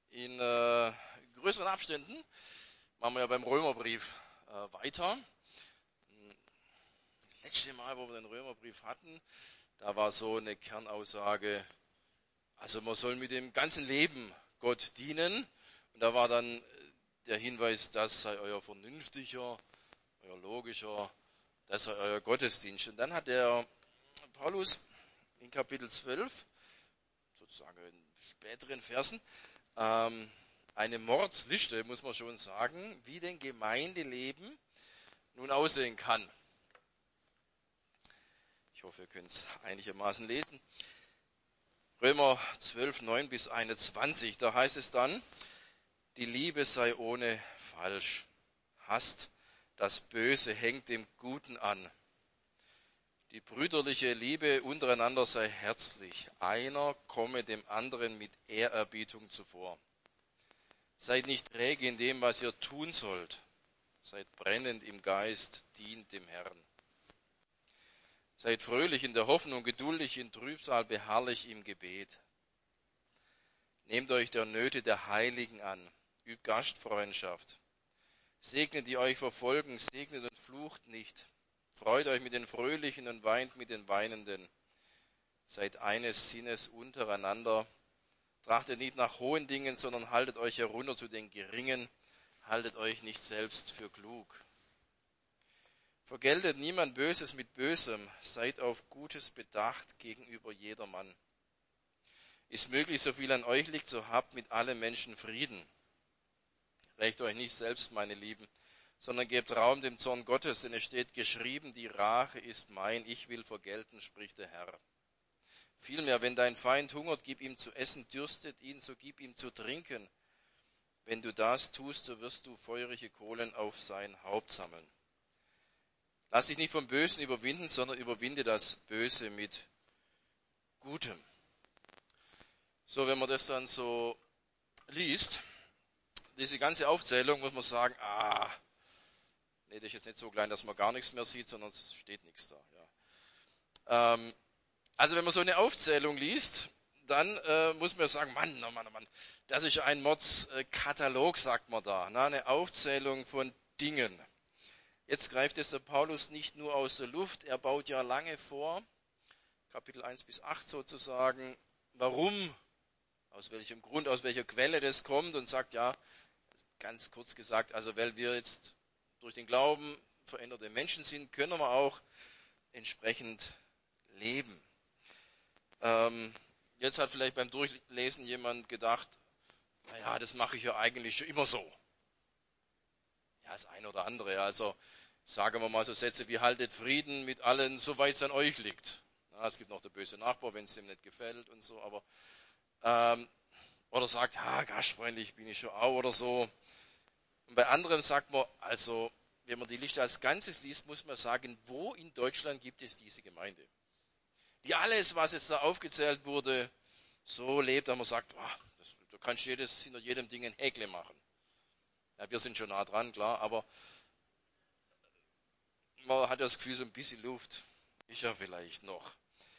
in größeren Abständen. Machen wir ja beim Römerbrief weiter. Letzte Mal, wo wir den Römerbrief hatten, da war so eine Kernaussage, also man soll mit dem ganzen Leben Gott dienen. Und da war dann der Hinweis, das sei euer vernünftiger, euer logischer, das sei euer Gottesdienst. Und dann hat der Paulus in Kapitel 12, sozusagen in späteren Versen, eine Mordsliste, muss man schon sagen, wie denn Gemeindeleben nun aussehen kann. Ich hoffe, ihr könnt es einigermaßen lesen. Römer 12, 9 bis 21, da heißt es dann, die Liebe sei ohne falsch, hasst das Böse, hängt dem Guten an. Die brüderliche Liebe untereinander sei herzlich, einer komme dem anderen mit Ehrerbietung zuvor. Seid nicht träge in dem, was ihr tun sollt, seid brennend im Geist, dient dem Herrn. Seid fröhlich in der Hoffnung, geduldig in Trübsal, beharrlich im Gebet. Nehmt euch der Nöte der Heiligen an, übt Gastfreundschaft. Segnet, die euch verfolgen, segnet und flucht nicht. Freut euch mit den Fröhlichen und weint mit den Weinenden. Seid eines Sinnes untereinander. Trachtet nicht nach hohen Dingen, sondern haltet euch herunter zu den Geringen. Haltet euch nicht selbst für klug. Vergeltet niemand Böses mit Bösem. Seid auf Gutes bedacht gegenüber jedermann. Ist möglich, so viel an euch liegt, so habt mit allen Menschen Frieden. Rächt euch nicht selbst, meine Lieben, sondern gebt Raum dem Zorn Gottes, denn es steht geschrieben, die Rache ist mein, ich will vergelten, spricht der Herr. Vielmehr, wenn dein Feind hungert, gib ihm zu essen, dürstet ihn, so gib ihm zu trinken. Wenn du das tust, so wirst du feurige Kohlen auf sein Haupt sammeln. Lass dich nicht vom Bösen überwinden, sondern überwinde das Böse mit Gutem. So, wenn man das dann so liest, diese ganze Aufzählung, muss man sagen, nee, das ist jetzt nicht so klein, dass man gar nichts mehr sieht, sondern es steht nichts da. Ja. Also wenn man so eine Aufzählung liest, dann muss man sagen, Mann, oh Mann, oh Mann, das ist ein Mordskatalog, sagt man da, eine Aufzählung von Dingen. Jetzt greift es der Paulus nicht nur aus der Luft, er baut ja lange vor, Kapitel 1 bis 8 sozusagen, warum, aus welchem Grund, aus welcher Quelle das kommt und sagt, ja, ganz kurz gesagt, also weil wir jetzt durch den Glauben veränderte Menschen sind, können wir auch entsprechend leben. Jetzt hat vielleicht beim Durchlesen jemand gedacht, naja, das mache ich ja eigentlich schon immer so. Ja, das eine oder andere. Ja. Also sagen wir mal so Sätze wie haltet Frieden mit allen, soweit es an euch liegt. Ja, es gibt noch der böse Nachbar, wenn es dem nicht gefällt und so. Aber oder sagt, gastfreundlich bin ich schon auch oder so. Und bei anderen sagt man, also wenn man die Liste als Ganzes liest, muss man sagen, wo in Deutschland gibt es diese Gemeinde? Die alles, was jetzt da aufgezählt wurde, so lebt, dass man sagt, du kannst hinter jedem Ding ein Häkle machen. Ja, wir sind schon nah dran, klar, aber man hat das Gefühl, so ein bisschen Luft ist ja vielleicht noch.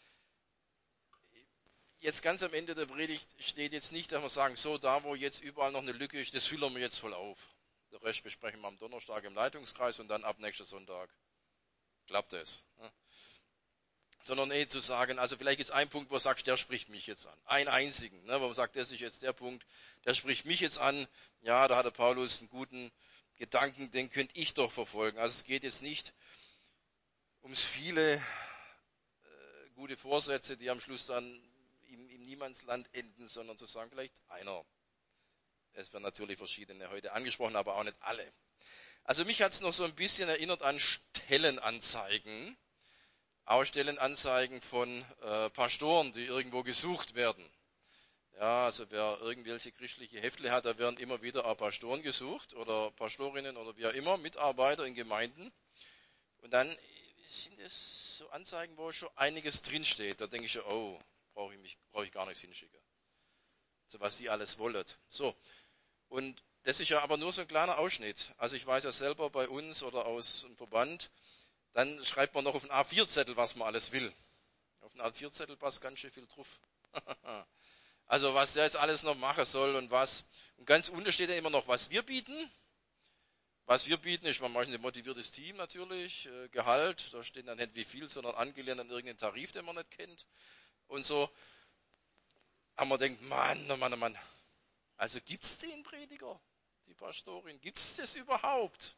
Jetzt ganz am Ende der Predigt steht jetzt nicht, dass wir sagen, so da, wo jetzt überall noch eine Lücke ist, das füllen wir jetzt voll auf. Der Rest besprechen wir am Donnerstag im Leitungskreis und dann ab nächsten Sonntag klappt es. Ja. Sondern zu sagen, also vielleicht gibt es einen Punkt, wo du sagst, der spricht mich jetzt an. Einen einzigen, wo man sagt, das ist jetzt der Punkt, der spricht mich jetzt an. Ja, da hat der Paulus einen guten Gedanken, den könnte ich doch verfolgen. Also es geht jetzt nicht ums viele gute Vorsätze, die am Schluss dann im Niemandsland enden, sondern zu sagen, vielleicht einer. Es werden natürlich verschiedene heute angesprochen, aber auch nicht alle. Also mich hat es noch so ein bisschen erinnert an Stellenanzeigen. Auch Stellenanzeigen von Pastoren, die irgendwo gesucht werden. Ja, also wer irgendwelche christliche Heftle hat, da werden immer wieder auch Pastoren gesucht oder Pastorinnen oder wie auch immer, Mitarbeiter in Gemeinden. Und dann sind es so Anzeigen, wo schon einiges drinsteht. Da denke ich schon, brauche ich gar nichts hinschicken. So was sie alles wollen. So. Und das ist ja aber nur so ein kleiner Ausschnitt. Also ich weiß ja selber bei uns oder aus dem Verband, dann schreibt man noch auf einen A4-Zettel, was man alles will. Auf einen A4-Zettel passt ganz schön viel drauf. Also was der jetzt alles noch machen soll und was. Und ganz unten steht ja immer noch, was wir bieten. Was wir bieten, ist manchmal ein motiviertes Team natürlich, Gehalt, da steht dann nicht wie viel, sondern angelehnt an irgendeinen Tarif, den man nicht kennt und so. Aber man denkt, Mann, oh Mann, oh Mann. Also gibt's den Prediger, die Pastorin, gibt's das überhaupt?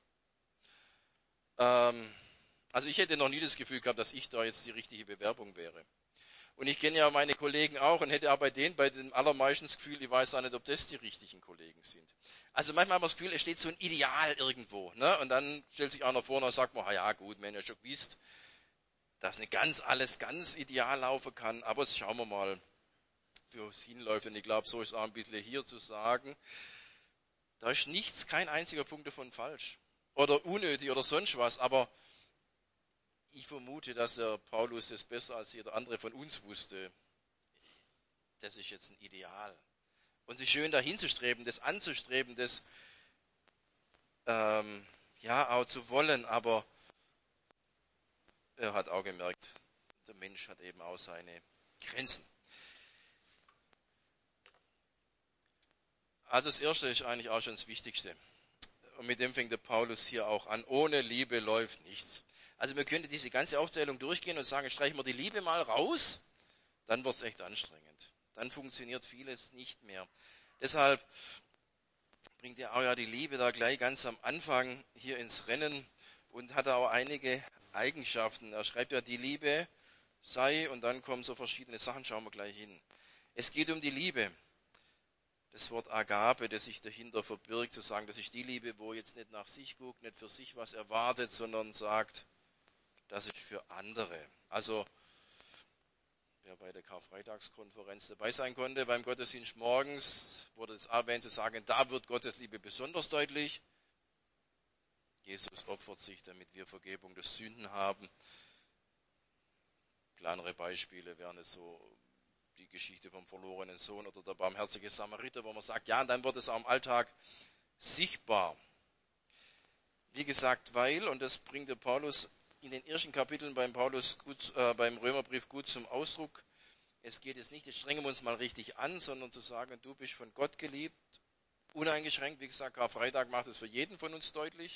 Also ich hätte noch nie das Gefühl gehabt, dass ich da jetzt die richtige Bewerbung wäre. Und ich kenne ja meine Kollegen auch und hätte auch bei den allermeisten das Gefühl, ich weiß auch nicht, ob das die richtigen Kollegen sind. Also manchmal hat man das Gefühl, es steht so ein Ideal irgendwo. Ne? Und dann stellt sich einer vor und sagt man, ja gut, wenn ihr schon wisst, dass nicht alles ganz ideal laufen kann, aber jetzt schauen wir mal, wo es hinläuft. Und ich glaube, so ist auch ein bisschen hier zu sagen, da ist nichts, kein einziger Punkt davon falsch. Oder unnötig oder sonst was, aber ich vermute, dass der Paulus das besser als jeder andere von uns wusste. Das ist jetzt ein Ideal. Und sich schön dahin zu streben, das anzustreben, das auch zu wollen, aber er hat auch gemerkt, der Mensch hat eben auch seine Grenzen. Also das Erste ist eigentlich auch schon das Wichtigste. Und mit dem fängt der Paulus hier auch an. Ohne Liebe läuft nichts. Also wir könnten diese ganze Aufzählung durchgehen und sagen, streichen wir die Liebe mal raus, dann wird es echt anstrengend. Dann funktioniert vieles nicht mehr. Deshalb bringt er auch ja die Liebe da gleich ganz am Anfang hier ins Rennen und hat auch einige Eigenschaften. Er schreibt ja, die Liebe sei, und dann kommen so verschiedene Sachen, schauen wir gleich hin. Es geht um die Liebe. Das Wort Agape, das sich dahinter verbirgt, zu sagen, das ist die Liebe, wo jetzt nicht nach sich guckt, nicht für sich was erwartet, sondern sagt, das ist für andere. Also, wer bei der Karfreitagskonferenz dabei sein konnte, beim Gottesdienst morgens, wurde es erwähnt zu sagen, da wird Gottes Liebe besonders deutlich. Jesus opfert sich, damit wir Vergebung der Sünden haben. Kleinere Beispiele wären es so die Geschichte vom verlorenen Sohn oder der barmherzige Samariter, wo man sagt, ja, und dann wird es auch im Alltag sichtbar. Wie gesagt, weil, und das bringt der Paulus in den ersten Kapiteln beim Römerbrief gut zum Ausdruck, es geht jetzt nicht, jetzt strengen wir uns mal richtig an, sondern zu sagen, du bist von Gott geliebt, uneingeschränkt. Wie gesagt, Karfreitag macht es für jeden von uns deutlich.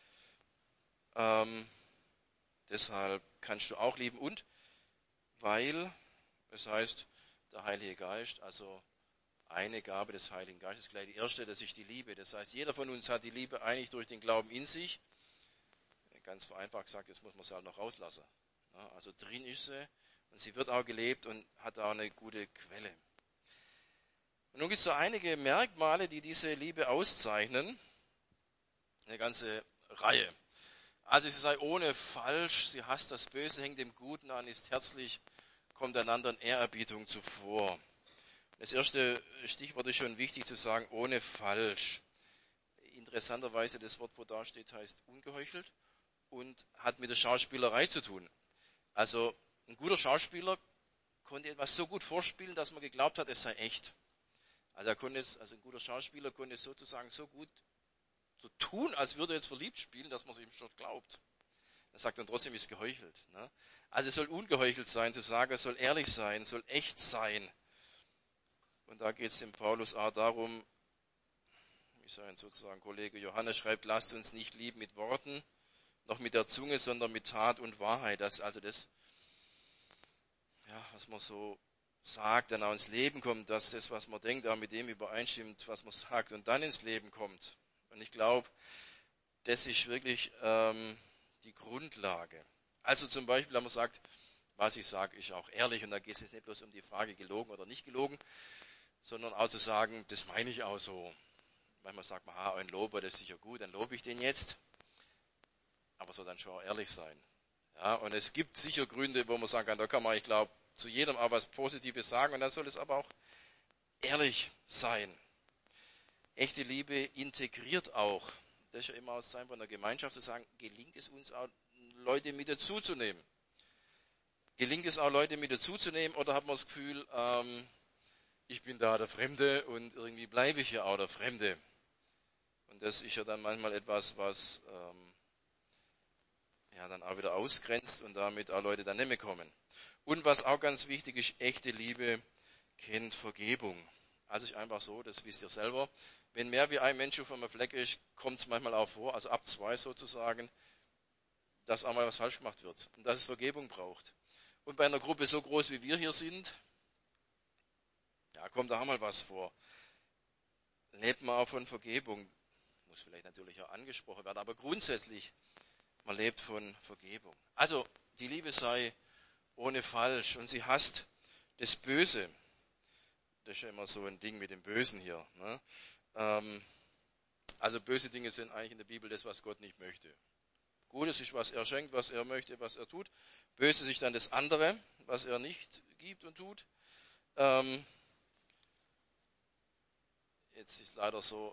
Deshalb kannst du auch lieben. Und weil, es heißt, der Heilige Geist, also eine Gabe des Heiligen Geistes, gleich die erste, das ist die Liebe. Das heißt, jeder von uns hat die Liebe eigentlich durch den Glauben in sich. Ganz vereinfacht gesagt, jetzt muss man sie halt noch rauslassen. Ja, also drin ist sie und sie wird auch gelebt und hat auch eine gute Quelle. Und nun gibt es so einige Merkmale, die diese Liebe auszeichnen. Eine ganze Reihe. Also sie sei ohne falsch, sie hasst das Böse, hängt dem Guten an, ist herzlich, kommt einander in Ehrerbietung zuvor. Das erste Stichwort ist schon wichtig zu sagen, ohne falsch. Interessanterweise, das Wort, wo da steht, heißt ungeheuchelt und hat mit der Schauspielerei zu tun. Also ein guter Schauspieler konnte etwas so gut vorspielen, dass man geglaubt hat, es sei echt. Also ein guter Schauspieler konnte sozusagen so gut so tun, als würde er jetzt verliebt spielen, dass man es ihm schon glaubt. Er sagt dann trotzdem, ist geheuchelt. Ne? Also es soll ungeheuchelt sein, zu sagen, es soll ehrlich sein, es soll echt sein. Und da geht es dem Paulus auch darum, wie sein sozusagen Kollege Johannes schreibt, lasst uns nicht lieben mit Worten, noch mit der Zunge, sondern mit Tat und Wahrheit. Das was man so sagt, dann auch ins Leben kommt, dass das, was man denkt, auch mit dem übereinstimmt, was man sagt und dann ins Leben kommt. Und ich glaube, das ist wirklich die Grundlage. Also zum Beispiel, wenn man sagt, was ich sage, ist auch ehrlich. Und da geht es jetzt nicht bloß um die Frage, gelogen oder nicht gelogen, sondern auch zu sagen, das meine ich auch so. Manchmal sagt man, ein Lober, das ist sicher gut, dann lobe ich den jetzt. Aber soll dann schon auch ehrlich sein. Ja, und es gibt sicher Gründe, wo man sagen kann, da kann man, ich glaube, zu jedem auch was Positives sagen. Und dann soll es aber auch ehrlich sein. Echte Liebe integriert auch. Das ist ja immer aus Sein von der Gemeinschaft zu sagen, gelingt es uns auch, Leute mit dazuzunehmen? Gelingt es auch, Leute mit dazuzunehmen oder hat man das Gefühl, ich bin da der Fremde und irgendwie bleibe ich ja auch der Fremde? Und das ist ja dann manchmal etwas, was dann auch wieder ausgrenzt und damit auch Leute dann nicht mehr kommen. Und was auch ganz wichtig ist, echte Liebe kennt Vergebung. Also ist einfach so, das wisst ihr selber. Wenn mehr wie ein Mensch auf einem Fleck ist, kommt es manchmal auch vor, also ab 2 sozusagen, dass auch mal was falsch gemacht wird und dass es Vergebung braucht. Und bei einer Gruppe so groß wie wir hier sind, ja, kommt da auch mal was vor. Lebt man auch von Vergebung. Muss vielleicht natürlich auch angesprochen werden, aber grundsätzlich, man lebt von Vergebung. Also, die Liebe sei ohne Falsch und sie hasst das Böse. Das ist ja immer so ein Ding mit dem Bösen hier. Ne? Also böse Dinge sind eigentlich in der Bibel das, was Gott nicht möchte. Gutes ist, was er schenkt, was er möchte, was er tut. Böse ist dann das andere, was er nicht gibt und tut. Jetzt ist leider so,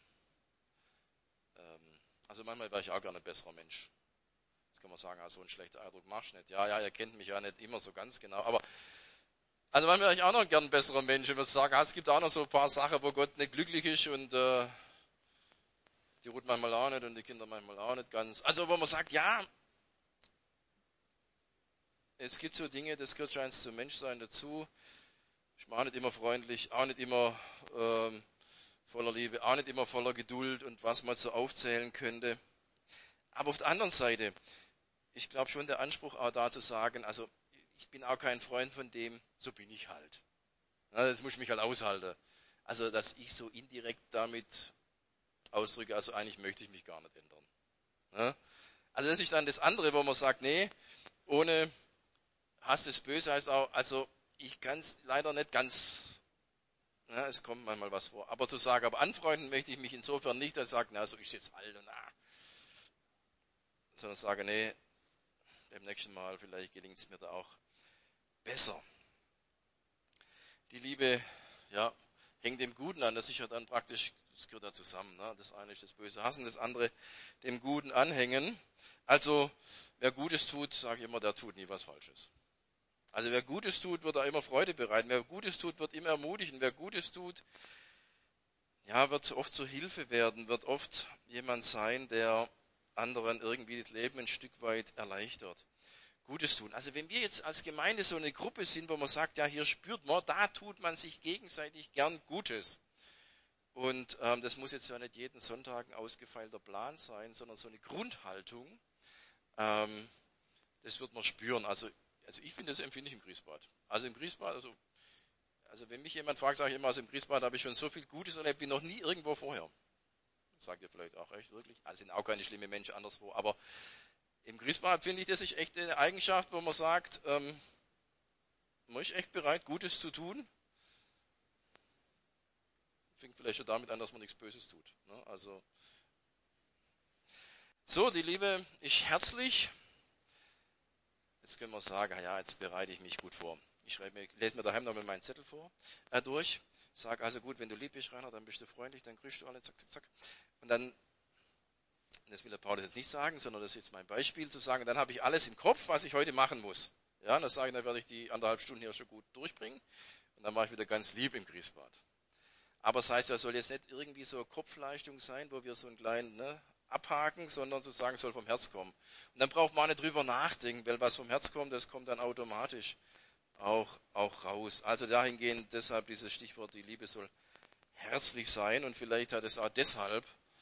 also manchmal wäre ich auch gerne ein besserer Mensch. Jetzt kann man sagen, so einen schlechten Eindruck machst du nicht. Ja, ihr kennt mich ja nicht immer so ganz genau. Aber also manchmal wäre ich auch noch gern ein besserer Mensch. Ich würde sagen, es gibt auch noch so ein paar Sachen, wo Gott nicht glücklich ist und die Ruth manchmal auch nicht und die Kinder manchmal auch nicht ganz. Also wo man sagt, ja, es gibt so Dinge, das gehört schon zum Menschsein dazu. Ich bin auch nicht immer freundlich, auch nicht immer voller Liebe, auch nicht immer voller Geduld und was man so aufzählen könnte. Aber auf der anderen Seite, ich glaube schon der Anspruch auch da zu sagen, also ich bin auch kein Freund von dem, so bin ich halt. Ja, das muss ich mich halt aushalten. Also dass ich so indirekt damit ausdrücke, also eigentlich möchte ich mich gar nicht ändern. Ja? Also das ist dann das andere, wo man sagt, nee, ohne Hass des Böse heißt auch, also ich kann es leider nicht ganz, ja, es kommt manchmal was vor. Aber zu sagen, aber anfreunden möchte ich mich insofern nicht, dass ich sage, na, so ist jetzt halt und sondern sage, nee, beim nächsten Mal vielleicht gelingt es mir da auch besser. Die Liebe, ja, hängt dem Guten an, das ist ja dann praktisch, das gehört ja zusammen. Ne? Das eine ist das Böse hassen, das andere dem Guten anhängen. Also, wer Gutes tut, sage ich immer, der tut nie was Falsches. Also wer Gutes tut, wird auch immer Freude bereiten. Wer Gutes tut, wird immer ermutigen. Wer Gutes tut, ja, wird oft zur Hilfe werden, wird oft jemand sein, der anderen irgendwie das Leben ein Stück weit erleichtert. Gutes tun. Also wenn wir jetzt als Gemeinde so eine Gruppe sind, wo man sagt, ja, hier spürt man, da tut man sich gegenseitig gern Gutes. Und das muss jetzt ja nicht jeden Sonntag ein ausgefeilter Plan sein, sondern so eine Grundhaltung, das wird man spüren. Also ich finde, das empfinde ich im Griesbad. Also im Griesbad, also wenn mich jemand fragt, sage ich immer, also im Griesbad habe ich schon so viel Gutes erlebt wie noch nie irgendwo vorher. Sagt ihr vielleicht auch echt wirklich. Also sind auch keine schlimmen Menschen anderswo, aber im Griesbad finde ich, das ist echt eine Eigenschaft, wo man sagt, man ist echt bereit, Gutes zu tun. Fängt vielleicht schon damit an, dass man nichts Böses tut. Ne? Also so, die Liebe ist herzlich. Jetzt können wir sagen, ja, jetzt bereite ich mich gut vor. Ich lese mir daheim nochmal meinen Zettel durch. Sage also gut, wenn du lieb bist, Rainer, dann bist du freundlich, dann grüßt du alle, zack, zack, zack. Und dann, das will der Paulus jetzt nicht sagen, sondern das ist jetzt mein Beispiel zu sagen, dann habe ich alles im Kopf, was ich heute machen muss. Ja, dann sage ich, dann werde ich die 1,5 Stunden hier schon gut durchbringen. Und dann mache ich wieder ganz lieb im Griesbad. Aber das heißt, das soll jetzt nicht irgendwie so eine Kopfleistung sein, wo wir so einen kleinen abhaken, sondern sozusagen soll vom Herz kommen. Und dann braucht man auch nicht drüber nachdenken, weil was vom Herz kommt, das kommt dann automatisch auch raus. Also dahingehend deshalb dieses Stichwort, die Liebe soll herzlich sein und vielleicht hat es auch deshalb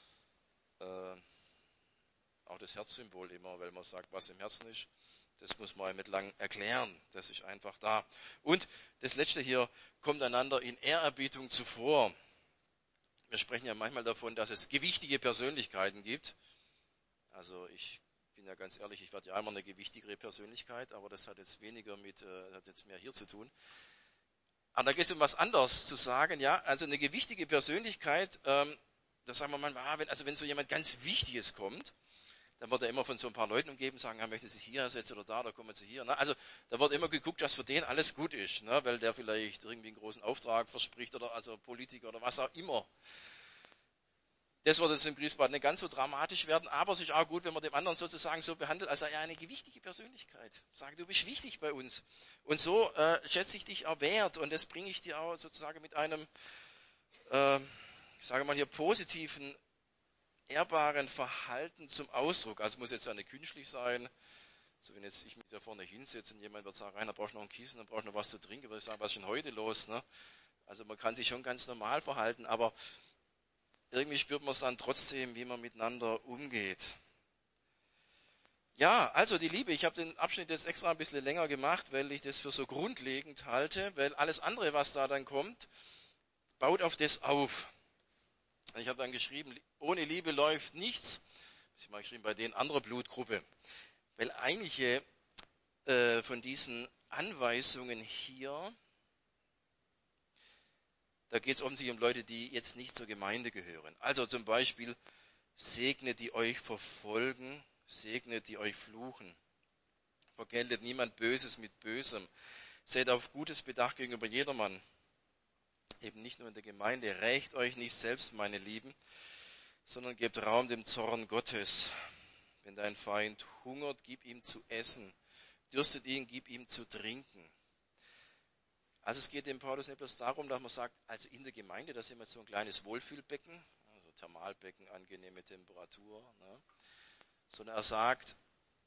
auch das Herzsymbol immer, weil man sagt, was im Herzen ist, das muss man nicht lang erklären, das ist einfach da. Und das Letzte hier, kommt einander in Ehrerbietung zuvor. Wir sprechen ja manchmal davon, dass es gewichtige Persönlichkeiten gibt. Also ich bin ja ganz ehrlich, ich werde ja einmal eine gewichtigere Persönlichkeit, aber das hat jetzt weniger hat jetzt mehr hier zu tun. Aber da geht es um was anderes zu sagen, ja, also eine gewichtige Persönlichkeit, da sagen wir manchmal, wenn so jemand ganz Wichtiges kommt, dann wird er immer von so ein paar Leuten umgeben, sagen, er möchte sich hier setzen oder da kommen sie hier. Ne? Also da wird immer geguckt, dass für den alles gut ist, ne? Weil der vielleicht irgendwie einen großen Auftrag verspricht oder also Politiker oder was auch immer. Das wird jetzt im Griesbad nicht ganz so dramatisch werden, aber es ist auch gut, wenn man dem anderen sozusagen so behandelt, als sei er eine gewichtige Persönlichkeit. Sagen, du bist wichtig bei uns. Und so schätze ich dich auch wert und das bringe ich dir auch sozusagen mit einem, ich sage mal hier, positiven, ehrbaren Verhalten zum Ausdruck. Also es muss jetzt ja nicht künstlich sein, Also wenn jetzt ich mich da vorne hinsetze und jemand wird sagen, Rainer, brauchst du noch einen Kissen, dann brauchst du noch was zu trinken, würde ich sagen, was ist denn heute los? Ne? Also man kann sich schon ganz normal verhalten, aber irgendwie spürt man es dann trotzdem, wie man miteinander umgeht. Ja, also die Liebe, ich habe den Abschnitt jetzt extra ein bisschen länger gemacht, weil ich das für so grundlegend halte, weil alles andere, was da dann kommt, baut auf das auf. Ich habe dann geschrieben, ohne Liebe läuft nichts. Ich habe mal geschrieben, bei denen andere Blutgruppe. Weil einige von diesen Anweisungen hier, da geht es offensichtlich um Leute, die jetzt nicht zur Gemeinde gehören. Also zum Beispiel, segnet die euch verfolgen, segnet die euch fluchen. Vergeltet niemand Böses mit Bösem. Seid auf Gutes bedacht gegenüber jedermann. Eben nicht nur in der Gemeinde. Rächt euch nicht selbst, meine Lieben, sondern gebt Raum dem Zorn Gottes. Wenn dein Feind hungert, gib ihm zu essen. Dürstet ihn, gib ihm zu trinken. Also es geht dem Paulus nicht bloß darum, dass man sagt, also in der Gemeinde, da sind wir so ein kleines Wohlfühlbecken, also Thermalbecken, angenehme Temperatur, ne? Sondern er sagt,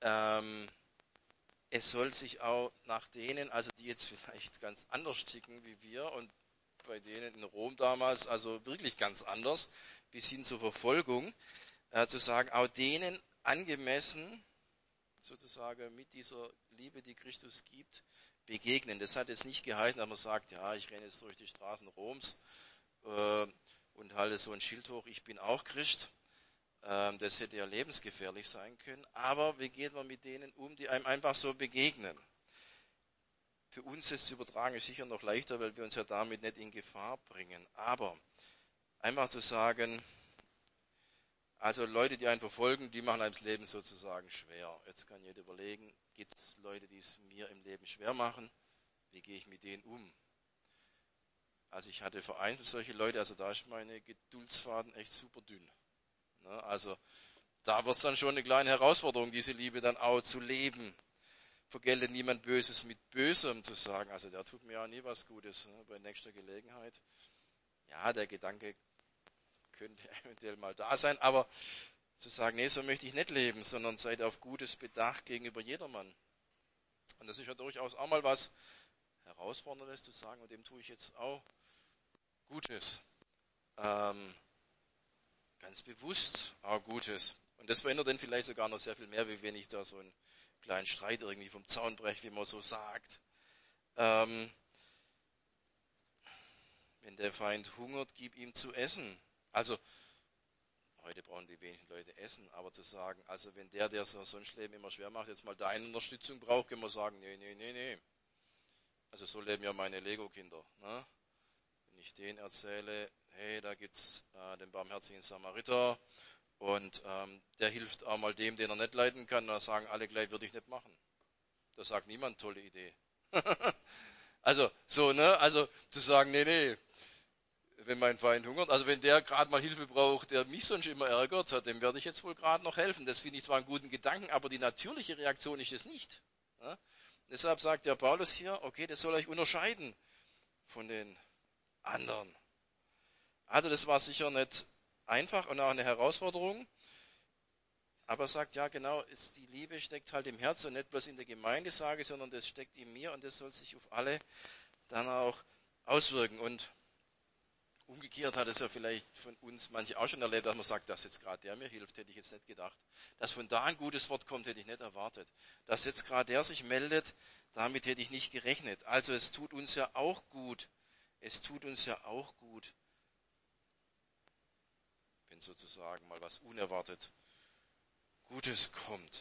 es soll sich auch nach denen, also die jetzt vielleicht ganz anders ticken wie wir und bei denen in Rom damals, also wirklich ganz anders, bis hin zur Verfolgung, zu sagen, auch denen angemessen, sozusagen mit dieser Liebe, die Christus gibt, begegnen. Das hat jetzt nicht geheißen, dass man sagt, ja, ich renne jetzt durch die Straßen Roms und halte so ein Schild hoch, ich bin auch Christ. Das hätte ja lebensgefährlich sein können. Aber wie geht man mit denen um, die einem einfach so begegnen? Für uns ist zu übertragen ist sicher noch leichter, weil wir uns ja damit nicht in Gefahr bringen. Aber einfach zu sagen, also Leute, die einen verfolgen, die machen einem das Leben sozusagen schwer. Jetzt kann jeder überlegen, gibt es Leute, die es mir im Leben schwer machen? Wie gehe ich mit denen um? Also ich hatte vereinzelt solche Leute, also da ist meine Geduldsfaden echt super dünn. Ne? Also da wird es dann schon eine kleine Herausforderung, diese Liebe dann auch zu leben. Vergeltet niemand Böses mit Bösem zu sagen. Also der tut mir ja nie was Gutes, ne? Bei nächster Gelegenheit. Ja, der Gedanke könnte eventuell mal da sein, aber zu sagen, nee, so möchte ich nicht leben, sondern seid auf Gutes bedacht gegenüber jedermann. Und das ist ja durchaus auch mal was Herausforderndes zu sagen, und dem tue ich jetzt auch Gutes. Ganz bewusst auch Gutes. Und das verändert dann vielleicht sogar noch sehr viel mehr, wie wenn ich da so einen kleinen Streit irgendwie vom Zaun breche, wie man so sagt. Wenn der Feind hungert, gib ihm zu essen. Also, heute brauchen die wenigsten Leute Essen, aber zu sagen, also wenn der sonst Leben immer schwer macht, jetzt mal deine Unterstützung braucht, können wir sagen, nee. Also so leben ja meine Lego-Kinder. Ne? Wenn ich denen erzähle, hey, da gibt's den barmherzigen Samariter und der hilft auch mal dem, den er nicht leiden kann, dann sagen alle gleich, würde ich nicht machen. Da sagt niemand, tolle Idee. Also so, ne? Also zu sagen, nee, wenn mein Feind hungert, also wenn der gerade mal Hilfe braucht, der mich sonst immer ärgert hat, dem werde ich jetzt wohl gerade noch helfen. Das finde ich zwar einen guten Gedanken, aber die natürliche Reaktion ist es nicht. Ja? Deshalb sagt der Paulus hier, okay, das soll euch unterscheiden von den anderen. Also das war sicher nicht einfach und auch eine Herausforderung. Aber er sagt, ja genau, die Liebe steckt halt im Herzen und nicht bloß in der Gemeinde, sage ich, sondern das steckt in mir und das soll sich auf alle dann auch auswirken. Und umgekehrt hat es ja vielleicht von uns manche auch schon erlebt, dass man sagt, dass jetzt gerade der mir hilft, hätte ich jetzt nicht gedacht. Dass von da ein gutes Wort kommt, hätte ich nicht erwartet. Dass jetzt gerade der sich meldet, damit hätte ich nicht gerechnet. Also es tut uns ja auch gut. Es tut uns ja auch gut, wenn sozusagen mal was unerwartet Gutes kommt.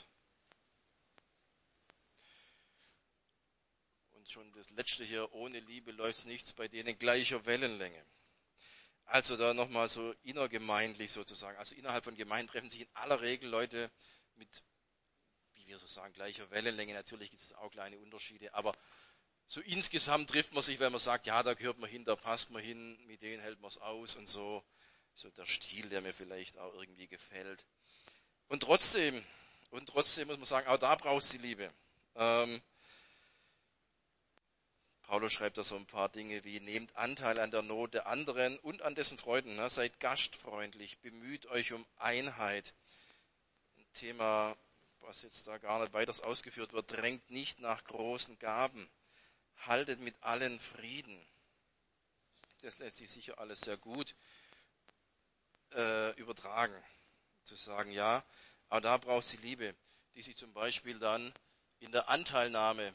Und schon das letzte hier, ohne Liebe läuft nichts bei denen gleicher Wellenlänge. Also da nochmal so innergemeindlich sozusagen. Also innerhalb von Gemeinden treffen sich in aller Regel Leute mit, wie wir so sagen, gleicher Wellenlänge. Natürlich gibt es auch kleine Unterschiede, aber so insgesamt trifft man sich, wenn man sagt, ja, da gehört man hin, da passt man hin, mit denen hält man es aus und so. So der Stil, der mir vielleicht auch irgendwie gefällt. Und trotzdem muss man sagen, auch da braucht es die Liebe. Paulus schreibt da so ein paar Dinge wie, nehmt Anteil an der Not der anderen und an dessen Freuden, ne? Seid gastfreundlich, bemüht euch um Einheit. Ein Thema was jetzt da gar nicht weiters ausgeführt wird, drängt nicht nach großen Gaben, haltet mit allen Frieden. Das lässt sich sicher alles sehr gut übertragen. Zu sagen, ja, aber da braucht es die Liebe, die sich zum Beispiel dann in der Anteilnahme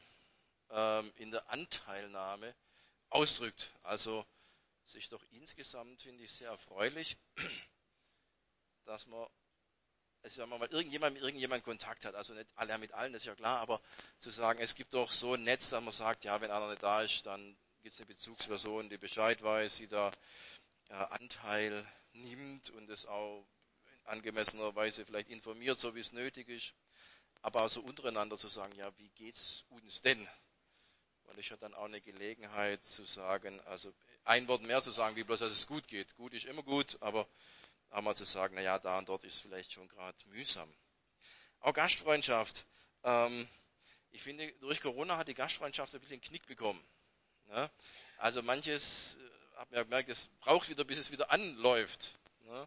ausdrückt. Also sich doch insgesamt, finde ich, sehr erfreulich, dass man, es ja mal irgendjemand mit irgendjemandem Kontakt hat, also nicht alle mit allen, das ist ja klar, aber zu sagen, es gibt doch so ein Netz, dass man sagt, ja, wenn einer nicht da ist, dann gibt es eine Bezugsperson, die Bescheid weiß, die da Anteil nimmt und es auch in angemessener Weise vielleicht informiert, so wie es nötig ist, aber auch so untereinander zu sagen, ja, wie geht's uns denn? Weil ich ja dann auch eine Gelegenheit zu sagen, also ein Wort mehr zu sagen, wie bloß, dass es gut geht. Gut ist immer gut, aber auch mal zu sagen, naja, da und dort ist vielleicht schon gerade mühsam. Auch Gastfreundschaft. Ich finde, durch Corona hat die Gastfreundschaft ein bisschen einen Knick bekommen. Ne? Also manches, habe mir gemerkt, es braucht wieder, bis es wieder anläuft. Ne?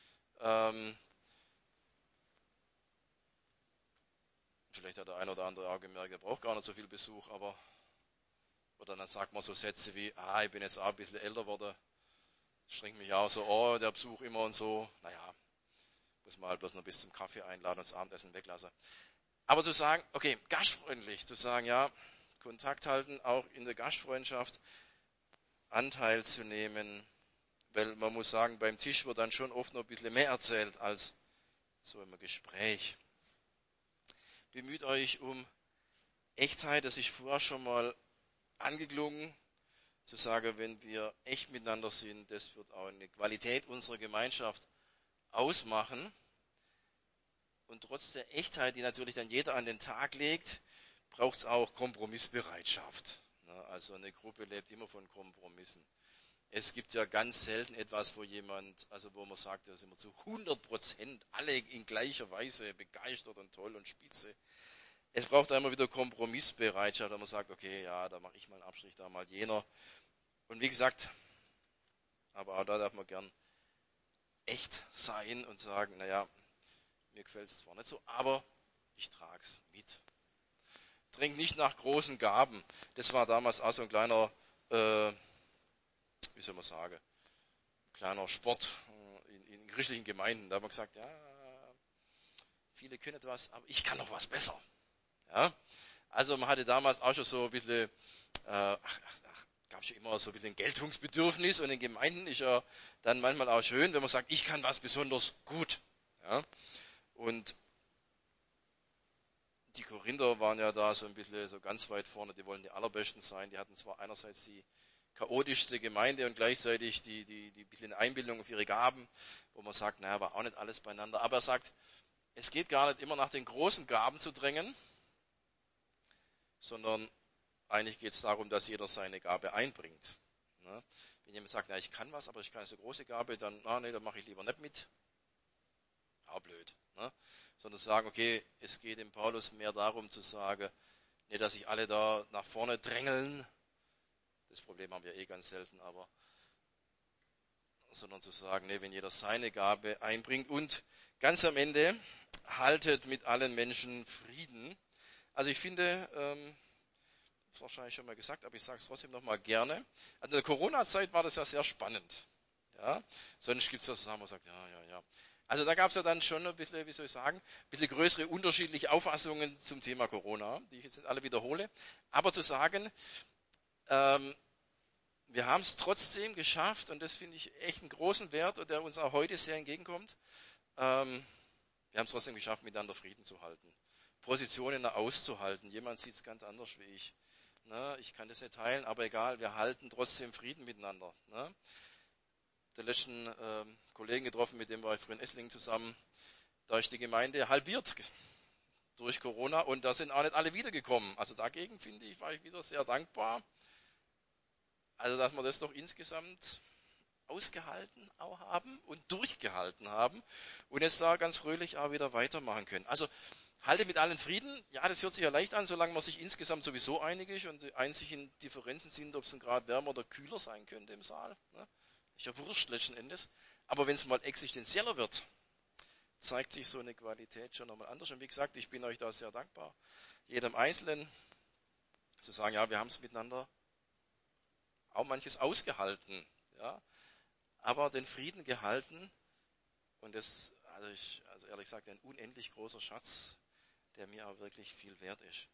Vielleicht hat der ein oder andere auch gemerkt, er braucht gar nicht so viel Besuch, aber oder dann sagt man so Sätze wie, ich bin jetzt auch ein bisschen älter geworden, strengt mich auch so, der Besuch immer und so. Naja, muss man halt bloß noch bis zum Kaffee einladen und das Abendessen weglassen. Aber zu sagen, okay, gastfreundlich, zu sagen, ja, Kontakt halten, auch in der Gastfreundschaft Anteil zu nehmen, weil man muss sagen, beim Tisch wird dann schon oft noch ein bisschen mehr erzählt als so im Gespräch. Bemüht euch um Echtheit, das ist vorher schon mal angeklungen, zu sagen, wenn wir echt miteinander sind, das wird auch eine Qualität unserer Gemeinschaft ausmachen. Und trotz der Echtheit, die natürlich dann jeder an den Tag legt, braucht es auch Kompromissbereitschaft. Also eine Gruppe lebt immer von Kompromissen. Es gibt ja ganz selten etwas, wo man sagt, da sind wir zu 100% alle in gleicher Weise begeistert und toll und spitze. Es braucht immer wieder Kompromissbereitschaft, wenn man sagt, okay, ja, da mache ich mal einen Abstrich, da mal jener. Und wie gesagt, aber auch da darf man gern echt sein und sagen, naja, mir gefällt es zwar nicht so, aber ich trage es mit. Trink nicht nach großen Gaben. Das war damals auch so ein kleiner, wie soll man sagen, kleiner Sport in christlichen Gemeinden. Da haben wir gesagt, ja, viele können etwas, aber ich kann noch was besser. Ja? Also man hatte damals auch schon so ein bisschen, gab schon immer so ein bisschen ein Geltungsbedürfnis und in Gemeinden ist ja dann manchmal auch schön, wenn man sagt, ich kann was besonders gut. Ja? Und die Korinther waren ja da so ein bisschen so ganz weit vorne, die wollen die Allerbesten sein. Die hatten zwar einerseits die chaotischste Gemeinde und gleichzeitig die bisschen Einbildung auf ihre Gaben, wo man sagt, naja, war auch nicht alles beieinander. Aber er sagt, es geht gar nicht immer nach den großen Gaben zu drängen, sondern eigentlich geht es darum, dass jeder seine Gabe einbringt. Ne? Wenn jemand sagt, na, ich kann was, aber ich kann so große Gabe, dann, nee, dann mache ich lieber nicht mit. Auch blöd. Ne? Sondern sagen, okay, es geht dem Paulus mehr darum zu sagen, nicht, dass sich alle da nach vorne drängeln. Das Problem haben wir ganz selten, aber sondern zu sagen, nee, wenn jeder seine Gabe einbringt und ganz am Ende haltet mit allen Menschen Frieden. Also ich finde, das wahrscheinlich schon mal gesagt, aber ich sage es trotzdem nochmal gerne. Also in der Corona-Zeit war das ja sehr spannend. Ja? Sonst gibt es das, wo man sagt, ja. Also da gab es ja dann schon ein bisschen, wie soll ich sagen, ein bisschen größere unterschiedliche Auffassungen zum Thema Corona, die ich jetzt nicht alle wiederhole. Aber zu sagen, wir haben es trotzdem geschafft, und das finde ich echt einen großen Wert, und der uns auch heute sehr entgegenkommt, wir haben es trotzdem geschafft, miteinander Frieden zu halten, Positionen auszuhalten. Jemand sieht es ganz anders wie ich. Ne? Ich kann das nicht teilen, aber egal, wir halten trotzdem Frieden miteinander. Ne? Der letzten Kollegen getroffen, mit dem war ich früher in Esslingen zusammen. Da ist die Gemeinde halbiert durch Corona und da sind auch nicht alle wiedergekommen. Also dagegen finde ich, war ich wieder sehr dankbar. Also dass wir das doch insgesamt ausgehalten auch haben und durchgehalten haben und jetzt da ganz fröhlich auch wieder weitermachen können. Also halte mit allen Frieden. Ja, das hört sich ja leicht an, solange man sich insgesamt sowieso einig ist und die einzigen Differenzen sind, ob es ein Grad wärmer oder kühler sein könnte im Saal. Ne? Ist ja wurscht letzten Endes. Aber wenn es mal existenzieller wird, zeigt sich so eine Qualität schon nochmal anders. Und wie gesagt, ich bin euch da sehr dankbar, jedem Einzelnen zu sagen, ja, wir haben es miteinander auch manches ausgehalten, ja, aber den Frieden gehalten. Und das, also ehrlich gesagt, ein unendlich großer Schatz, der mir auch wirklich viel wert ist.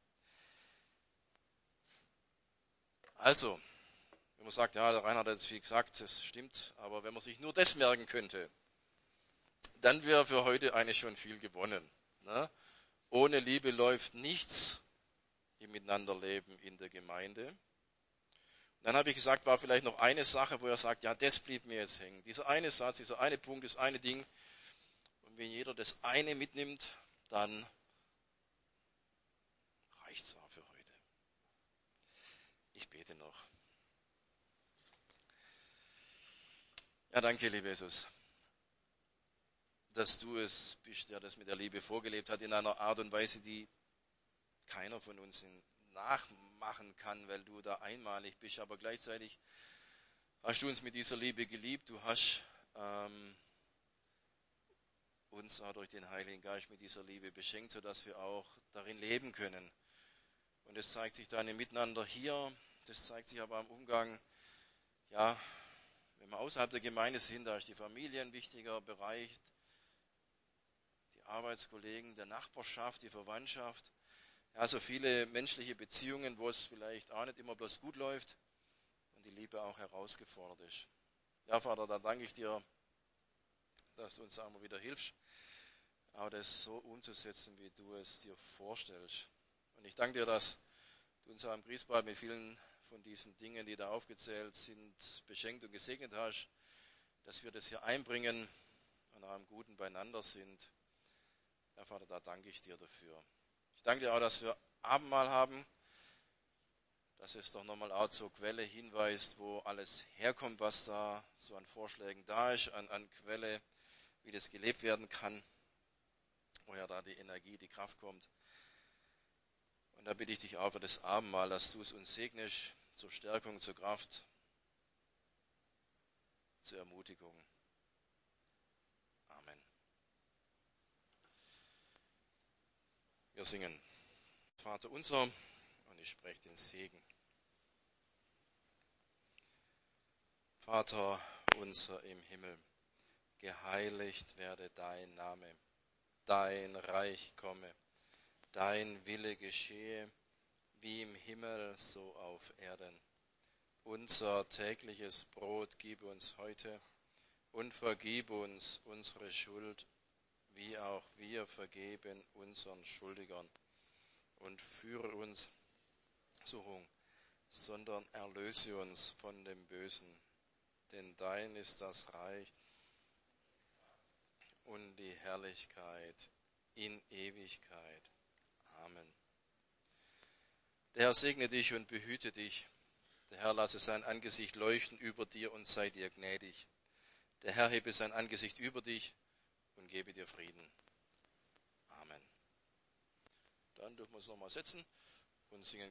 Also, wenn man sagt, ja, der Reinhard hat jetzt viel gesagt, das stimmt, aber wenn man sich nur das merken könnte, dann wäre für heute eigentlich schon viel gewonnen. Ne? Ohne Liebe läuft nichts im Miteinanderleben in der Gemeinde. Und dann habe ich gesagt, war vielleicht noch eine Sache, wo er sagt, ja, das blieb mir jetzt hängen. Dieser eine Satz, dieser eine Punkt, das eine Ding. Und wenn jeder das eine mitnimmt, dann reicht es auch für heute. Ich bete noch. Ja, danke, lieber Jesus, dass du es bist, der das mit der Liebe vorgelebt hat, in einer Art und Weise, die keiner von uns nachmachen kann, weil du da einmalig bist. Aber gleichzeitig hast du uns mit dieser Liebe geliebt. Du hast uns auch durch den Heiligen Geist mit dieser Liebe beschenkt, sodass wir auch darin leben können. Und das zeigt sich dann im Miteinander hier. Das zeigt sich aber im Umgang, ja, wenn wir außerhalb der Gemeinde sind, da ist die Familie ein wichtiger Bereich, die Arbeitskollegen, der Nachbarschaft, die Verwandtschaft. Ja, so viele menschliche Beziehungen, wo es vielleicht auch nicht immer bloß gut läuft und die Liebe auch herausgefordert ist. Ja, Vater, da danke ich dir, dass du uns auch mal wieder hilfst, auch das so umzusetzen, wie du es dir vorstellst. Und ich danke dir, dass du uns auch im Griesbad mit vielen von diesen Dingen, die da aufgezählt sind, beschenkt und gesegnet hast, dass wir das hier einbringen und auch im Guten beieinander sind. Ja, Vater, da danke ich dir dafür. Ich danke dir auch, dass wir Abendmahl haben, dass es doch nochmal auch zur Quelle hinweist, wo alles herkommt, was da so an Vorschlägen da ist, an Quelle, wie das gelebt werden kann, woher da die Energie, die Kraft kommt. Und da bitte ich dich auch für das Abendmahl, dass du es uns segnest, zur Stärkung, zur Kraft, zur Ermutigung. Amen. Wir singen Vater unser und ich spreche den Segen. Vater unser im Himmel, geheiligt werde dein Name, dein Reich komme, dein Wille geschehe, wie im Himmel, so auf Erden. Unser tägliches Brot gib uns heute und vergib uns unsere Schuld, wie auch wir vergeben unseren Schuldigern. Und führe uns zur Versuchung, sondern erlöse uns von dem Bösen. Denn dein ist das Reich und die Herrlichkeit in Ewigkeit. Amen. Der Herr segne dich und behüte dich. Der Herr lasse sein Angesicht leuchten über dir und sei dir gnädig. Der Herr hebe sein Angesicht über dich und gebe dir Frieden. Amen. Dann dürfen wir uns nochmal setzen und singen.